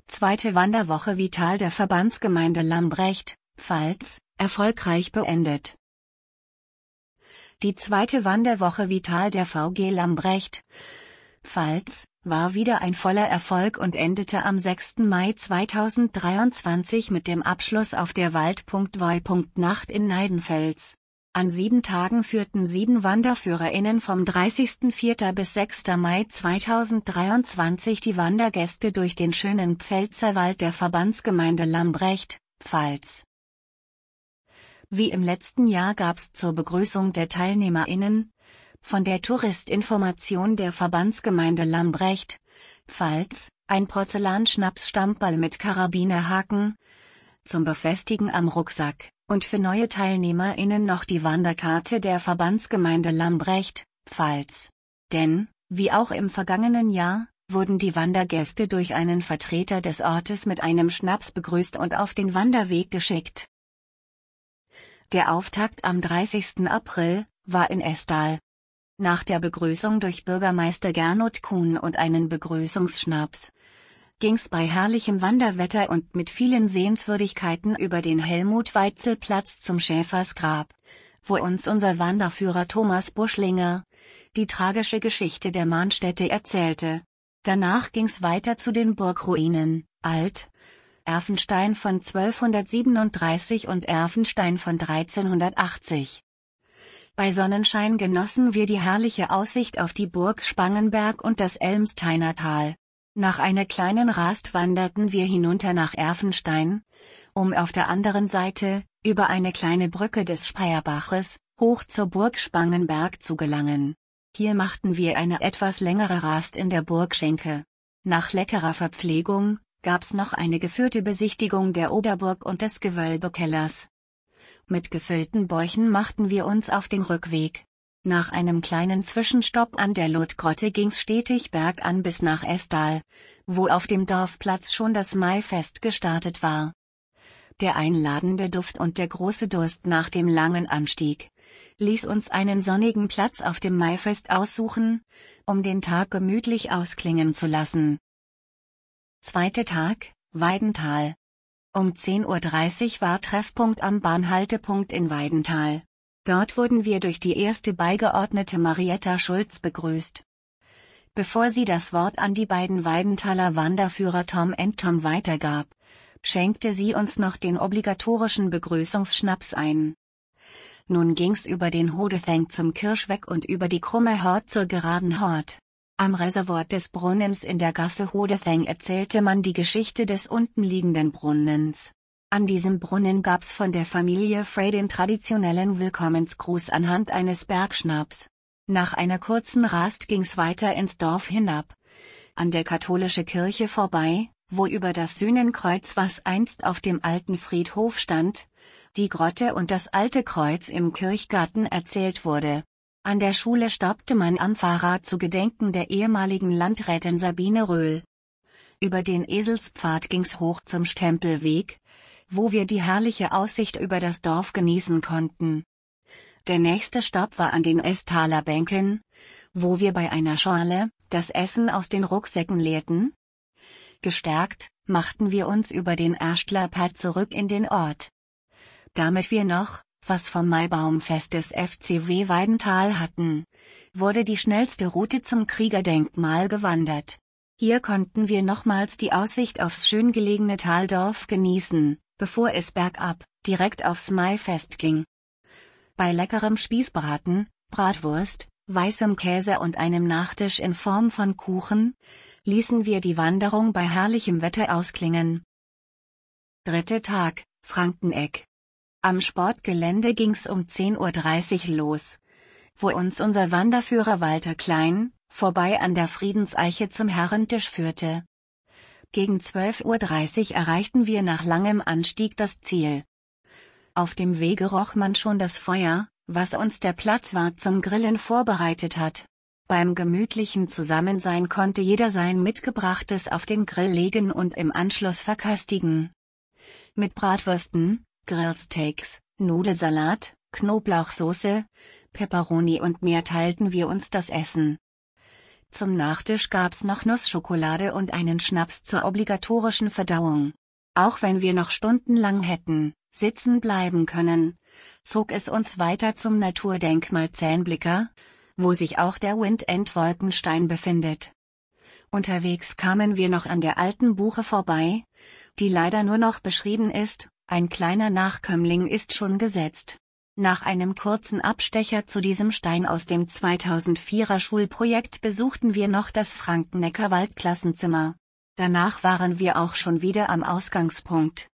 Zweite Wanderwoche Vital der Verbandsgemeinde Lambrecht, Pfalz, erfolgreich beendet. Die zweite Wanderwoche Vital der VG Lambrecht, Pfalz, war wieder ein voller Erfolg und endete am 6. Mai 2023 mit dem Abschluss auf der Wald.Voi.Nacht in Neidenfels. An 7 Tagen führten 7 WanderführerInnen vom 30.04. bis 6. Mai 2023 die Wandergäste durch den schönen Pfälzerwald der Verbandsgemeinde Lambrecht, Pfalz. Wie im letzten Jahr gab's zur Begrüßung der TeilnehmerInnen von der Touristinformation der Verbandsgemeinde Lambrecht, Pfalz, ein Porzellanschnapsstammball mit Karabinerhaken zum Befestigen am Rucksack und für neue TeilnehmerInnen noch die Wanderkarte der Verbandsgemeinde Lambrecht, Pfalz. Denn, wie auch im vergangenen Jahr, wurden die Wandergäste durch einen Vertreter des Ortes mit einem Schnaps begrüßt und auf den Wanderweg geschickt. Der Auftakt am 30. April war in Estal. Nach der Begrüßung durch Bürgermeister Gernot Kuhn und einen Begrüßungsschnaps ging's bei herrlichem Wanderwetter und mit vielen Sehenswürdigkeiten über den Helmut-Weitzel-Platz zum Schäfersgrab, wo uns unser Wanderführer Thomas Buschlinger die tragische Geschichte der Mahnstätte erzählte. Danach ging's weiter zu den Burgruinen, Erfenstein von 1237 und Erfenstein von 1380. Bei Sonnenschein genossen wir die herrliche Aussicht auf die Burg Spangenberg und das Elmsteiner Tal. Nach einer kleinen Rast wanderten wir hinunter nach Erfenstein, um auf der anderen Seite, über eine kleine Brücke des Speierbaches, hoch zur Burg Spangenberg zu gelangen. Hier machten wir eine etwas längere Rast in der Burg Schenke. Nach leckerer Verpflegung gab's noch eine geführte Besichtigung der Oberburg und des Gewölbekellers. Mit gefüllten Bäuchen machten wir uns auf den Rückweg. Nach einem kleinen Zwischenstopp an der Lotgrotte ging's stetig bergan bis nach Estal, wo auf dem Dorfplatz schon das Maifest gestartet war. Der einladende Duft und der große Durst nach dem langen Anstieg ließ uns einen sonnigen Platz auf dem Maifest aussuchen, um den Tag gemütlich ausklingen zu lassen. Zweiter Tag, Weidental. Um 10:30 Uhr war Treffpunkt am Bahnhaltepunkt in Weidental. Dort wurden wir durch die erste Beigeordnete Marietta Schulz begrüßt. Bevor sie das Wort an die beiden Weidenthaler Wanderführer Tom und Tom weitergab, schenkte sie uns noch den obligatorischen Begrüßungsschnaps ein. Nun ging's über den Hodetheng zum Kirschweg und über die krumme Hort zur geraden Hort. Am Reservoir des Brunnens in der Gasse Hodetheng erzählte man die Geschichte des unten liegenden Brunnens. An diesem Brunnen gab's von der Familie Frey den traditionellen Willkommensgruß anhand eines Bergschnaps. Nach einer kurzen Rast ging's weiter ins Dorf hinab, an der katholische Kirche vorbei, wo über das Sühnenkreuz, was einst auf dem alten Friedhof stand, die Grotte und das alte Kreuz im Kirchgarten erzählt wurde. An der Schule stoppte man am Fahrrad zu Gedenken der ehemaligen Landrätin Sabine Röhl. Über den Eselspfad ging's hoch zum Stempelweg, wo wir die herrliche Aussicht über das Dorf genießen konnten. Der nächste Stopp war an den Estaler Bänken, wo wir bei einer Schorle das Essen aus den Rucksäcken leerten. Gestärkt machten wir uns über den Erstlerpad zurück in den Ort. Damit wir noch was vom Maibaumfest des FCW Weidental hatten, wurde die schnellste Route zum Kriegerdenkmal gewandert. Hier konnten wir nochmals die Aussicht aufs schön gelegene Taldorf genießen, bevor es bergab, direkt aufs Maifest ging. Bei leckerem Spießbraten, Bratwurst, weißem Käse und einem Nachtisch in Form von Kuchen, ließen wir die Wanderung bei herrlichem Wetter ausklingen. Dritter Tag, Frankeneck. Am Sportgelände ging's um 10:30 Uhr los, wo uns unser Wanderführer Walter Klein, vorbei an der Friedenseiche zum Herrentisch führte. Gegen 12:30 Uhr erreichten wir nach langem Anstieg das Ziel. Auf dem Wege roch man schon das Feuer, was uns der Platzwart zum Grillen vorbereitet hat. Beim gemütlichen Zusammensein konnte jeder sein Mitgebrachtes auf den Grill legen und im Anschluss verköstigen. Mit Bratwürsten, Grillsteaks, Nudelsalat, Knoblauchsoße, Peperoni und mehr teilten wir uns das Essen. Zum Nachtisch gab's noch Nussschokolade und einen Schnaps zur obligatorischen Verdauung. Auch wenn wir noch stundenlang hätten sitzen bleiben können, zog es uns weiter zum Naturdenkmal Zähnblicker, wo sich auch der Wind-End-Wolkenstein befindet. Unterwegs kamen wir noch an der alten Buche vorbei, die leider nur noch beschrieben ist, ein kleiner Nachkömmling ist schon gesetzt. Nach einem kurzen Abstecher zu diesem Stein aus dem 2004er Schulprojekt besuchten wir noch das Franken-Neckar-Wald-Klassenzimmer. Danach waren wir auch schon wieder am Ausgangspunkt.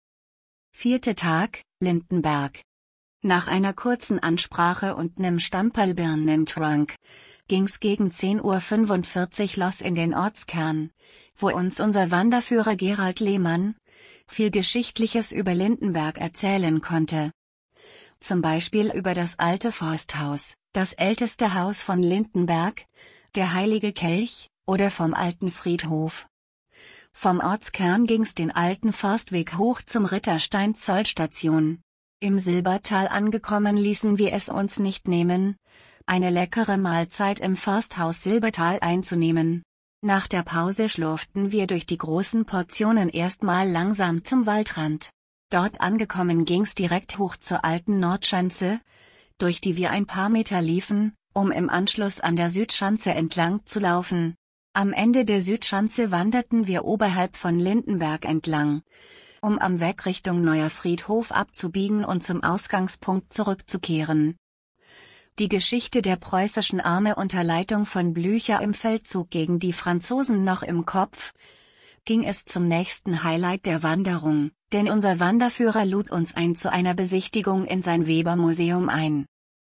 4. Tag, Lindenberg. Nach einer kurzen Ansprache und nem Stamperl Birnentrunk ging's gegen 10:45 Uhr los in den Ortskern, wo uns unser Wanderführer Gerald Lehmann viel Geschichtliches über Lindenberg erzählen konnte. Zum Beispiel über das alte Forsthaus, das älteste Haus von Lindenberg, der Heilige Kelch, oder vom alten Friedhof. Vom Ortskern ging's den alten Forstweg hoch zum Ritterstein-Zollstation. Im Silbertal angekommen ließen wir es uns nicht nehmen, eine leckere Mahlzeit im Forsthaus Silbertal einzunehmen. Nach der Pause schlurften wir durch die großen Portionen erstmal langsam zum Waldrand. Dort angekommen ging's direkt hoch zur alten Nordschanze, durch die wir ein paar Meter liefen, um im Anschluss an der Südschanze entlang zu laufen. Am Ende der Südschanze wanderten wir oberhalb von Lindenberg entlang, um am Weg Richtung Neuer Friedhof abzubiegen und zum Ausgangspunkt zurückzukehren. Die Geschichte der preußischen Armee unter Leitung von Blücher im Feldzug gegen die Franzosen noch im Kopf, ging es zum nächsten Highlight der Wanderung, denn unser Wanderführer lud uns zu einer Besichtigung in sein Webermuseum ein.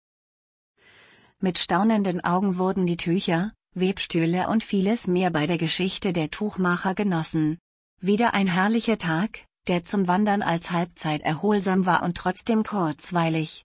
Mit staunenden Augen wurden die Tücher, Webstühle und vieles mehr bei der Geschichte der Tuchmacher genossen. Wieder ein herrlicher Tag, der zum Wandern als Halbzeit erholsam war und trotzdem kurzweilig.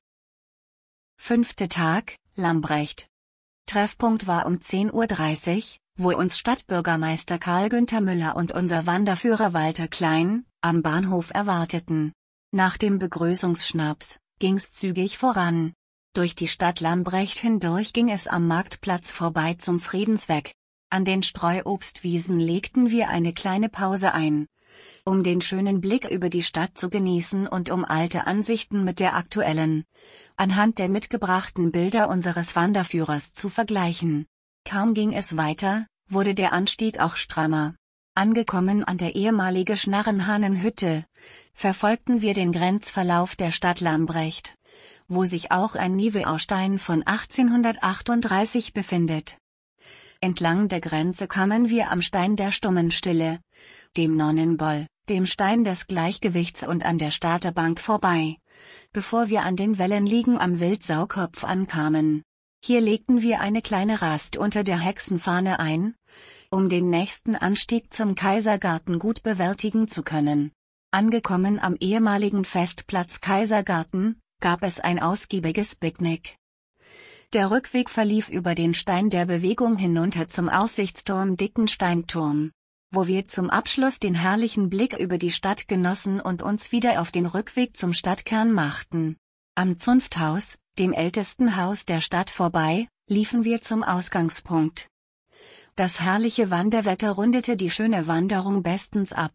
5. Tag, Lambrecht. Treffpunkt war um 10:30 Uhr, wo uns Stadtbürgermeister Karl Günther Müller und unser Wanderführer Walter Klein am Bahnhof erwarteten. Nach dem Begrüßungsschnaps ging's zügig voran. Durch die Stadt Lambrecht hindurch ging es am Marktplatz vorbei zum Friedensweg. An den Streuobstwiesen legten wir eine kleine Pause ein, um den schönen Blick über die Stadt zu genießen und um alte Ansichten mit der aktuellen, anhand der mitgebrachten Bilder unseres Wanderführers zu vergleichen. Kaum ging es weiter, wurde der Anstieg auch strammer. Angekommen an der ehemaligen Schnarrenhahnenhütte, verfolgten wir den Grenzverlauf der Stadt Lambrecht, wo sich auch ein Niveaustein von 1838 befindet. Entlang der Grenze kamen wir am Stein der stummen Stille, dem Nonnenboll, dem Stein des Gleichgewichts und an der Starterbank vorbei, bevor wir an den Wellenliegen am Wildsaukopf ankamen. Hier legten wir eine kleine Rast unter der Hexenfahne ein, um den nächsten Anstieg zum Kaisergarten gut bewältigen zu können. Angekommen am ehemaligen Festplatz Kaisergarten, gab es ein ausgiebiges Picknick. Der Rückweg verlief über den Stein der Bewegung hinunter zum Aussichtsturm Dickensteinturm, wo wir zum Abschluss den herrlichen Blick über die Stadt genossen und uns wieder auf den Rückweg zum Stadtkern machten. Am Zunfthaus, dem ältesten Haus der Stadt vorbei, liefen wir zum Ausgangspunkt. Das herrliche Wanderwetter rundete die schöne Wanderung bestens ab.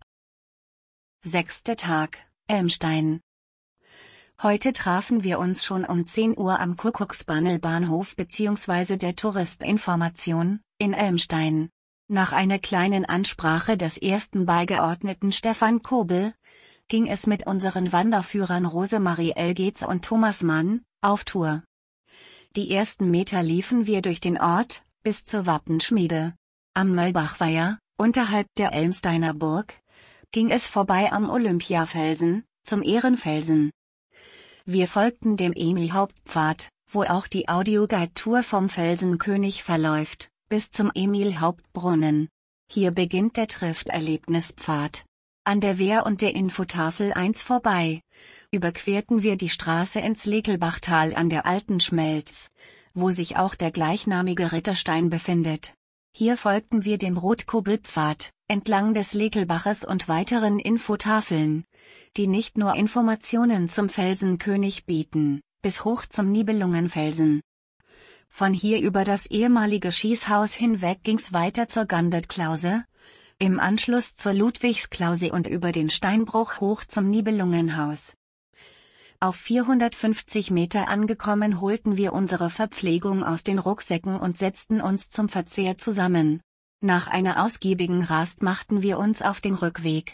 6. Tag, Elmstein. Heute trafen wir uns schon um 10 Uhr am Kuckucksbannel-Bahnhof bzw. der Touristinformation, in Elmstein. Nach einer kleinen Ansprache des ersten Beigeordneten Stefan Kobel, ging es mit unseren Wanderführern Rosemarie Elgetz und Thomas Mann, auf Tour. Die ersten Meter liefen wir durch den Ort, bis zur Wappenschmiede. Am Möllbachweiher, unterhalb der Elmsteiner Burg, ging es vorbei am Olympiafelsen, zum Ehrenfelsen. Wir folgten dem Emil-Haupt-Pfad, wo auch die Audioguide-Tour vom Felsenkönig verläuft, bis zum Emil-Haupt-Brunnen. Hier beginnt der Trifft-Erlebnispfad. An der Wehr und der Infotafel 1 vorbei, überquerten wir die Straße ins Lekelbachtal an der Alten Schmelz, wo sich auch der gleichnamige Ritterstein befindet. Hier folgten wir dem Rotkubbelpfad, entlang des Lekelbaches und weiteren Infotafeln, die nicht nur Informationen zum Felsenkönig bieten, bis hoch zum Nibelungenfelsen. Von hier über das ehemalige Schießhaus hinweg ging's weiter zur Gandert-Klause, im Anschluss zur Ludwigsklause und über den Steinbruch hoch zum Nibelungenhaus. Auf 450 Meter angekommen holten wir unsere Verpflegung aus den Rucksäcken und setzten uns zum Verzehr zusammen. Nach einer ausgiebigen Rast machten wir uns auf den Rückweg.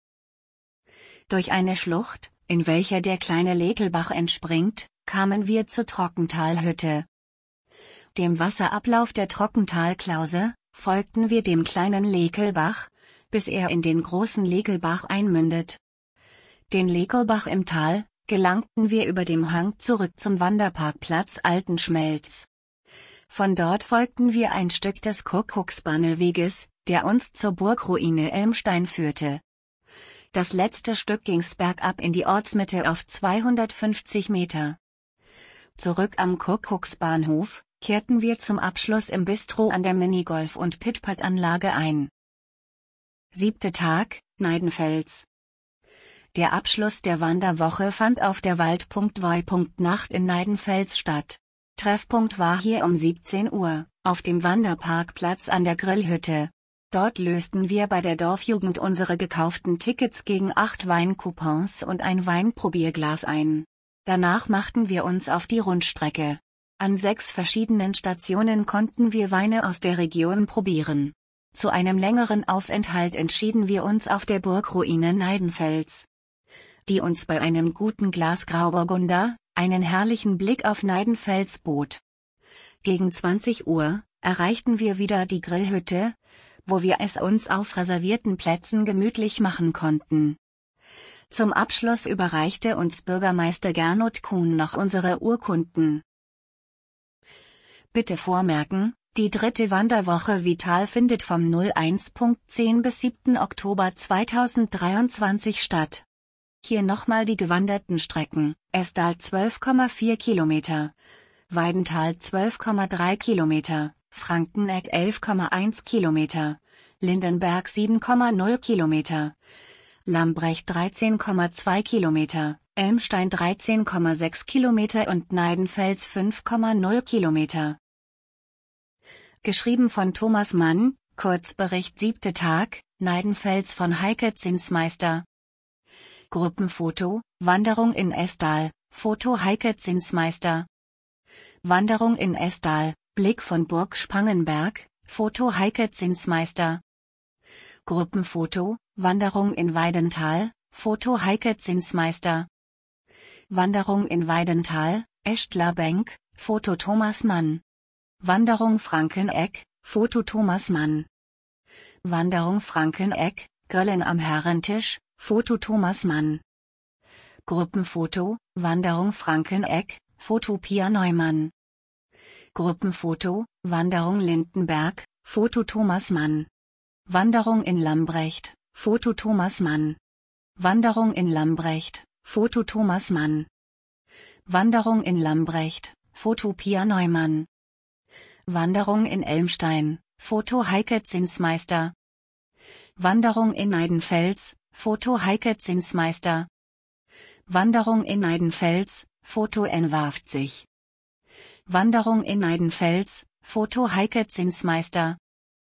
Durch eine Schlucht, in welcher der kleine Lekelbach entspringt, kamen wir zur Trockentalhütte. Dem Wasserablauf der Trockentalklause folgten wir dem kleinen Lekelbach, bis er in den großen Lekelbach einmündet. Den Lekelbach im Tal gelangten wir über dem Hang zurück zum Wanderparkplatz Altenschmelz. Von dort folgten wir ein Stück des Kuckucksbahnelweges, der uns zur Burgruine Elmstein führte. Das letzte Stück ging's bergab in die Ortsmitte auf 250 Meter. Zurück am Kuckucksbahnhof kehrten wir zum Abschluss im Bistro an der Minigolf- und Pitpad-Anlage ein. 7. Tag, Neidenfels. Der Abschluss der Wanderwoche fand auf der Wald.Woi.Nacht in Neidenfels statt. Treffpunkt war hier um 17 Uhr, auf dem Wanderparkplatz an der Grillhütte. Dort lösten wir bei der Dorfjugend unsere gekauften Tickets gegen 8 Weincoupons und ein Weinprobierglas ein. Danach machten wir uns auf die Rundstrecke. An 6 verschiedenen Stationen konnten wir Weine aus der Region probieren. Zu einem längeren Aufenthalt entschieden wir uns auf der Burgruine Neidenfels, die uns bei einem guten Glas Grauburgunder einen herrlichen Blick auf Neidenfels bot. Gegen 20 Uhr erreichten wir wieder die Grillhütte, wo wir es uns auf reservierten Plätzen gemütlich machen konnten. Zum Abschluss überreichte uns Bürgermeister Gernot Kuhn noch unsere Urkunden. Bitte vormerken, die 3. Wanderwoche Vital findet vom 01.10 bis 7. Oktober 2023 statt. Hier nochmal die gewanderten Strecken: Estal 12,4 Kilometer, Weidental 12,3 Kilometer, Frankeneck 11,1 Kilometer, Lindenberg 7,0 Kilometer, Lambrecht 13,2 Kilometer, Elmstein 13,6 Kilometer und Neidenfels 5,0 Kilometer. Geschrieben von Thomas Mann, Kurzbericht 7. Tag, Neidenfels von Heike Zinsmeister. Gruppenfoto, Wanderung in Estal, Foto Heike Zinsmeister. Wanderung in Estal, Blick von Burg Spangenberg, Foto Heike Zinsmeister. Gruppenfoto, Wanderung in Weidental, Foto Heike Zinsmeister. Wanderung in Weidental, Echtler Benk, Foto Thomas Mann. Wanderung Frankeneck, Foto Thomas Mann. Wanderung Frankeneck, Grillen am Herrentisch, Foto Thomas Mann. Gruppenfoto, Wanderung Frankeneck, Foto Pia Neumann. Gruppenfoto, Wanderung Lindenberg, Foto Thomas Mann. Wanderung in Lambrecht, Foto Thomas Mann. Wanderung in Lambrecht, Foto Thomas Mann. Wanderung in Lambrecht, Foto Pia Neumann. Wanderung in Elmstein, Foto Heike Zinsmeister. Wanderung in Neidenfels, Foto Heike Zinsmeister. Wanderung in Neidenfels, Foto N50. Wanderung in Neidenfels, Foto Heike Zinsmeister.